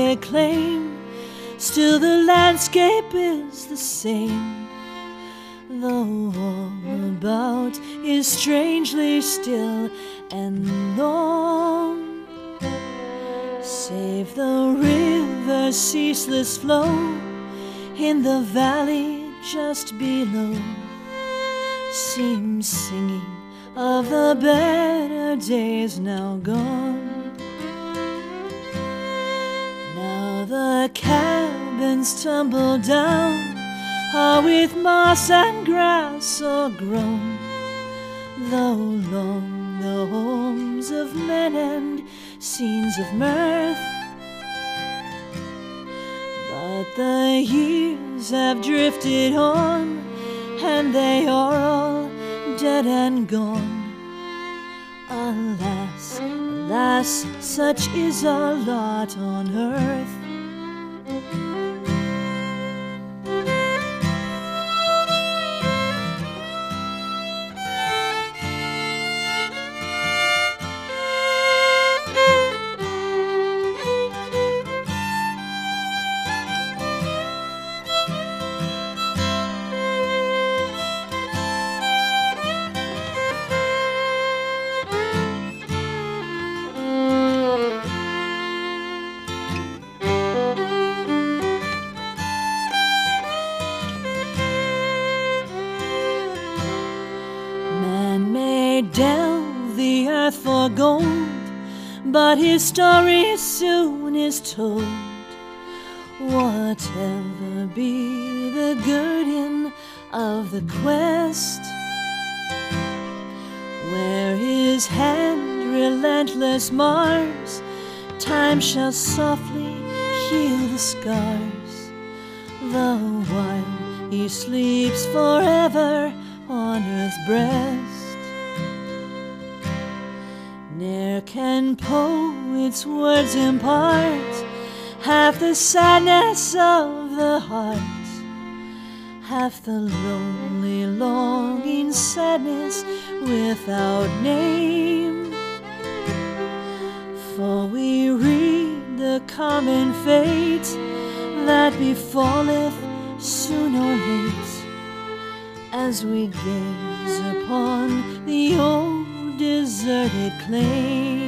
deserted claim, still the landscape is the same, though all about is strangely still and lone, save the river's ceaseless flow in the valley just below seems singing of the better days now gone. Now the cabins tumble down are with moss and grass o'ergrown, though long the homes of men and scenes of mirth, but the years have drifted on and they are all dead and gone. Alas, alas, such is our lot on earth. Delve the earth for gold, but his story soon is told. Whatever be the guerdon of the quest, where his hand relentless mars, time shall softly heal the scars, the while he sleeps forever on earth's breast. Ne'er can poet's words impart half the sadness of the heart, half the lonely longing sadness without name. For we read the common fate that befalleth soon or late, as we gaze upon the old deserted claim.